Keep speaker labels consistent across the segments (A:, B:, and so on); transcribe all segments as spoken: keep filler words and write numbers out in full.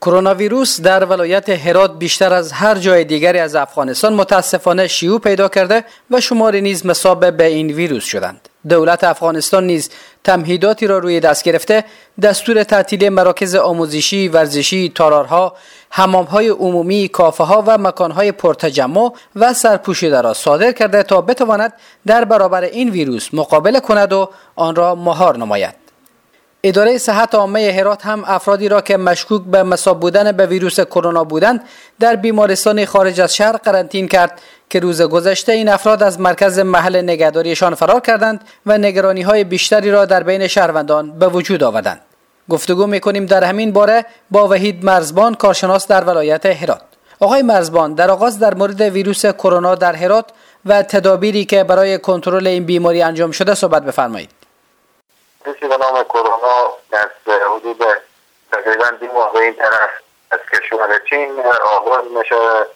A: کرونا ویروس در ولایت هرات بیشتر از هر جای دیگری از افغانستان متاسفانه شیوع پیدا کرده و شماری نیز مصاب به این ویروس شدند. دولت افغانستان نیز تمهیداتی را روی دست گرفته دستور تعطیلی مراکز آموزشی، ورزشی، تالارها، حمامهای عمومی، کافه‌ها و مکانهای پرتجمع و سرپوشیده را صادر کرده تا بتواند در برابر این ویروس مقابله کند و آن را مهار نماید. اداره صحت عامه هرات هم افرادی را که مشکوک به مصاب بودن به ویروس کرونا بودند در بیمارستان خارج از شهر قرنطینه کرد که روز گذشته این افراد از مرکز محل نگهداریشان فرار کردند و نگرانی‌های بیشتری را در بین شهروندان به وجود آوردند. گفتگو می‌کنیم در همین باره با وحید مرزبان، کارشناس در ولایت هرات. آقای مرزبان، در آغاز در مورد ویروس کرونا در هرات و تدابیری که برای کنترل این بیماری انجام شده صحبت بفرمایید.
B: ویروسی به نام کرونا از حدود تقریبا دو ماه به این طرف از کشور چین آغاز میشه،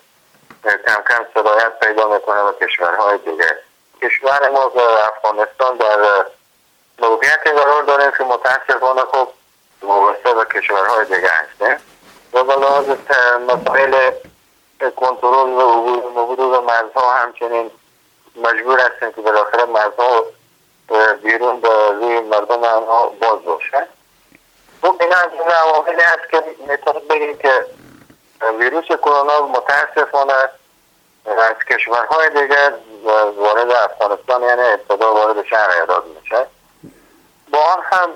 B: کم کم سرایت پیدا میکنه و کشورهای دیگه. کشور ما افغانستان در موقعیتی قرار داریم که متاسفانه خب وابسته به کشورهای دیگه هستیم و به لحاظ مسائل کنترل و عبور مرزها همچنین مجبور هستیم که بالاخره مرزها بیرون به روی مردم آنها باز باشه. خب این از این عواملی هست که میتونید بگید که ویروس کرونا متاسفانه از کشورهای دیگر وارد افغانستان یعنی ابتدا وارد شهر هرات میشه. با آن هم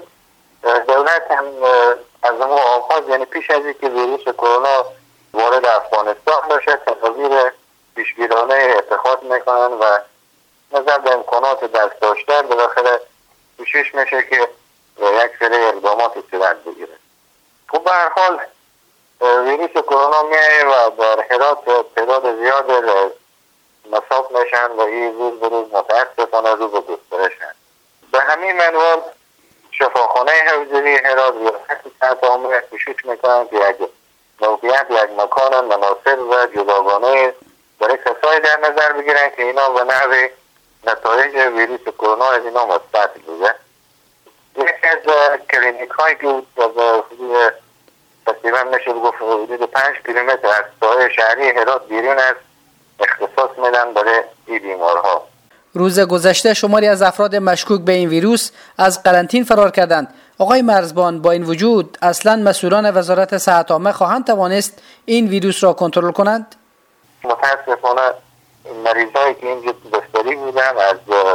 B: دولت هم از اون آغاز یعنی پیش از اینکه ویروس کرونا وارد افغانستان بشه تدابیر پیشگیرانه اتخاذ میکنن و نظر به امکانات دست داشته بالاخره کوشش میشه که یک سری اقدامات صورت بگیره. خب به هر حال ویروس کرونا میایه و در هرات تعداد زیاد مصاب میشن و این روز به روز متاسفانه رو به گسترشن. به همین منوال شفاخانه حوزوی هرات و صحت عامه کوشش میکنن که یک موقعیت یک مکان مناسب و جداگانه برای کسایی در نظر بگیرن که اینا به نحو نتایج ویروس کرونا از اینا مثبت بوده. یکی از کلینیک هایی که حدود تقریبا میشه گفت حدود پنج کیلومتر از ساحل شهری هرات بیرون است اختصاص میدن برای این بیمارها.
A: روز گذشته شماری از افراد مشکوک به این ویروس از قرنطینه فرار کردند. آقای مرزبان، با این وجود اصلا مسئولان وزارت صحت عامه خواهند توانست این ویروس را کنترل کنند؟
B: متاسفانه مریضایی که اینجا بستری بودن از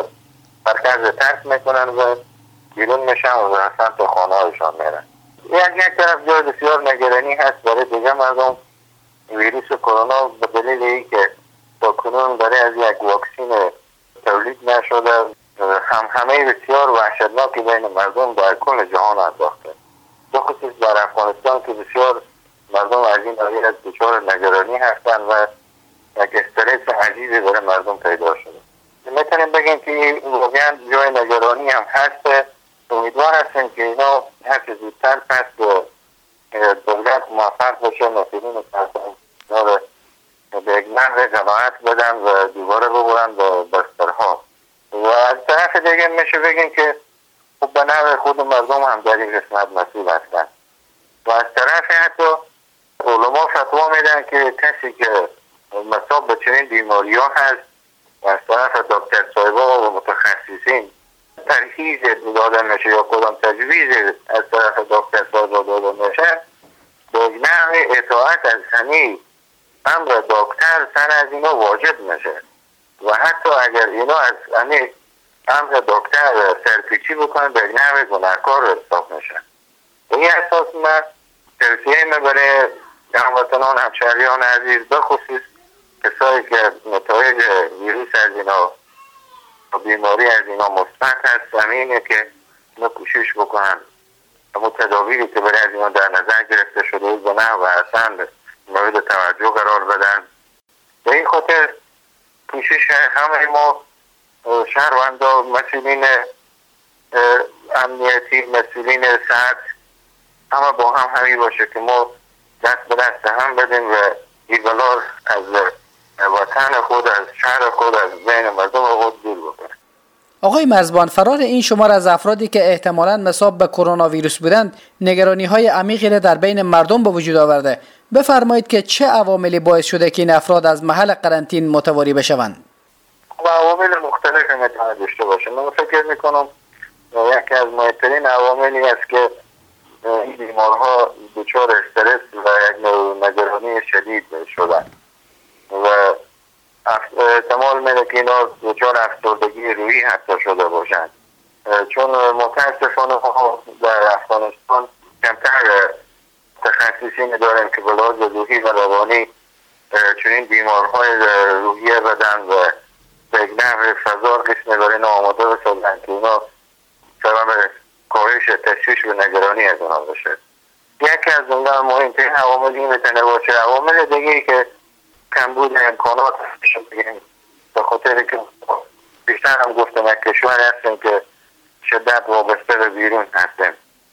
B: مرکز ترک میکنن و بیرون میشن و اصلا تو خانه هایشان میرن. یک یک طرف جای بسیار نگرانی هست برای دیگه مردم ویروس کرونا به دلیل این که تا کنون برای از یک واکسین تولید نشده هم همه بسیار وحشتناکی بین مردم در کل جهان انداخته. بخصوص در افغانستان که بسیار مردم از این قضیه از دچار نگرانی هستن و یک استرس عجیبی برای مردم پیدا شده. میتونیم بگیم که واقعا جای نگرانی هم هست. امیدوار هستیم که اینا هر چه زودتر پس دولت موفق بشه مسئولین اینا رو به یک نحو قناعت بدن و دوباره ببرن به بسترها. و از طرف دیگه میشه بگیم که خب به نحو خود مردم هم در این قسمت مسئول هستن و از طرف حتی علما فتوا میدن که کسی که مصاب به چنین بیماری ها هست و از طرف دکتر صاحبا و متخصصین ترخیص داده میشه یا کدام تجویز از طرف دکتر صاحبا داده میشه به نحو اطاعت از همین امر دکتر سر از اینا واجب میشه و حتی اگر اینا از همین امر دکتر سرپیچی بکنن به نحو گناهکار حساب میشن. به این اساس من توصیه برای هموطنان همشهریان عزیز بخصوص کسایی که نتایج ویروس از اینا و بیماری از اینا مثبت هست همینه که اینا کوشش بکنن اما تدابیری که برای از اینا در نظر گرفته شده به نحو حسن مورد توجه قرار بدن. به این خاطر کوشش همه ما شهروندا، مسئولین امنیتی، مسئولین صحت همه با هم همی باشه که ما دست به دست هم بدیم و این بلا از وطن خود، از شهر خود، از بین مردم خود دور بکنیم.
A: آقای مرزبان، فرار این شمار از افرادی که احتمالاً مصاب به کرونا ویروس بودند نگرانی های عمیقی را در بین مردم به وجود آورده. بفرمایید که چه عواملی باعث شده که این افراد از محل قرنطین متواری بشوند؟
B: و عوامل مختلف میتونه داشته باشه. من فکر میکنم یکی از مهمترین عواملی است که این بیمارها دچار استرس و یک نوع نگرانی شدید شدن و احتمال میده که اینا دچار افسردگی روحی حتی شده باشند، چون متاسفانه در افغانستان کمتر تخصصی داریم که به لحاظ روحی و روانی چنین بیمارهای روحی بدن و به یک نحو فضا قسم دارین آماده بسازن که اینا سبب کاهش تشویش و نگرانی از اونا باشه. یکی از اونها مهمترین عوامل این میتونه باشه. عوامل دیگه که کمبود امکانات بگیم به خاطر که بیشتر هم گفتم یک کشور هستیم که شدت وابسته به بیرون هستیم.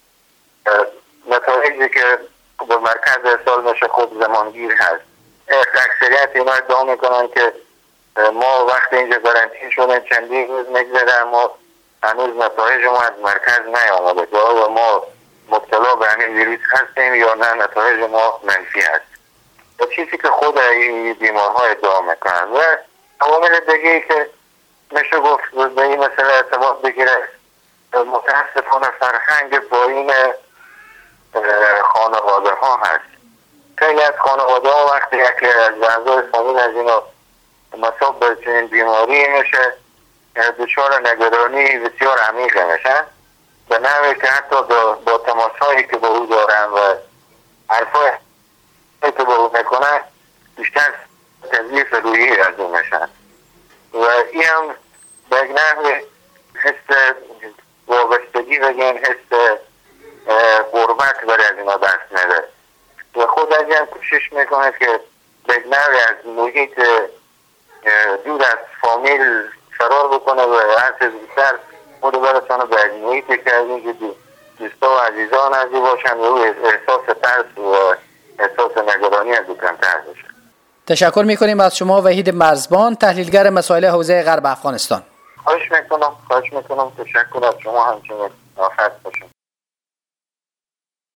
B: نتایجی که به مرکز سال میشه خود زمانگیر هست. اکثریت اینا ادعا میکنن که ما وقتی اینجا قرنطین شدیم چندین روز میگذره اما هنوز نتایج ما از مرکز نیامده که آیا ما مبتلا به همین ویروس هستیم یا نه نتایج ما منفی هست. و چیزی که خود این بیمارها ادعا میکنن و عوامل دیگه که میشه گفت به این مسئله ارتباط بگیره متاسفانه فرهنگ پایین خانواده ها هست. خیلی از خانواده ها وقتی یکی از اعضای فامیل از اینا مصاب به چنین بیماری میشه دچار نگرانی بسیار عمیق میشن به نحوی که حتی با, با تماس هایی که با او دارن و حرفای که با او میکنن بیشتر تضعیف روحی از او میشن و این هم به یک نحوی حس وابستگی بگیم حس غربت برای از اینا دست میده و خود از این کوشش میکنه که به یک نحوی از محیط دور از فامیل فرار بکنه و هر چیز بیشتر خود برسانه به یک محیطی که از اینکه دوستا و عزیزان از این باشن و احساس ترس و احساس نگرانی از او کمتر بشه.
A: تشکر میکنیم از شما وحید مرزبان، تحلیلگر مسائل حوزه غرب افغانستان.
B: خواهش میکنم خواهش میکنم تشکر از شما همچنین. موفق باشید.